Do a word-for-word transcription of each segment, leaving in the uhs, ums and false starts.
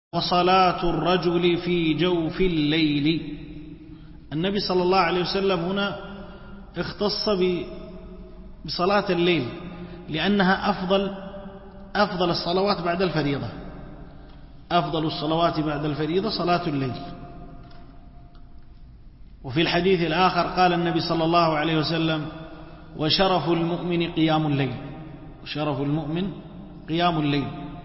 وصلاة الرجل في جوف الليل. النبي صلى الله عليه وسلم هنا اختص بصلاة الليل لأنها أفضل أفضل الصلوات بعد الفريضة. أفضل الصلوات بعد الفريضة صلاة الليل. وفي الحديث الآخر قال النبي صلى الله عليه وسلم: وشرف المؤمن قيام الليل. وشرف المؤمن قيام الليل،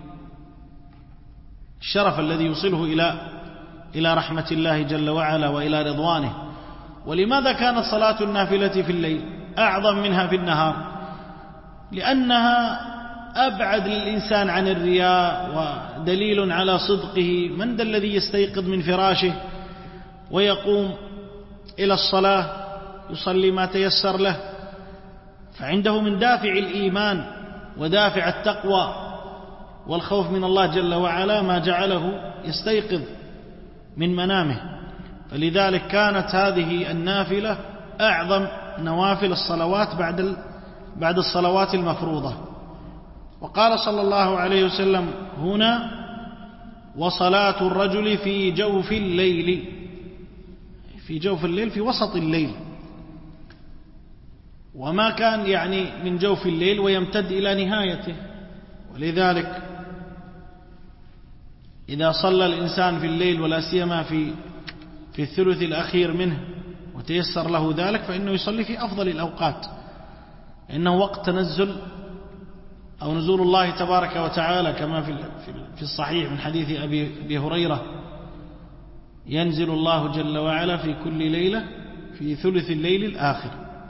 الشرف الذي يوصله إلى إلى رحمة الله جل وعلا وإلى رضوانه. ولماذا كانت صلاة النافلة في الليل أعظم منها في النهار؟ لأنها أبعد للإنسان عن الرياء ودليل على صدقه. من ذا الذي يستيقظ من فراشه ويقوم إلى الصلاة يصلي ما تيسر له؟ فعنده من دافع الإيمان ودافع التقوى والخوف من الله جل وعلا ما جعله يستيقظ من منامه. فلذلك كانت هذه النافلة أعظم نوافل الصلوات بعد بعد الصلوات المفروضة. وقال صلى الله عليه وسلم هنا: وصلاة الرجل في جوف الليل. في جوف الليل في وسط الليل، وما كان يعني من جوف الليل ويمتد إلى نهايته. ولذلك إذا صلى الإنسان في الليل ولا سيما في في الثلث الأخير منه وتيسر له ذلك فإنه يصلي في أفضل الأوقات، إنه وقت تنزل أو نزول الله تبارك وتعالى كما في في الصحيح من حديث أبي هريرة: ينزل الله جل وعلا في كل ليلة في ثلث الليل الآخر.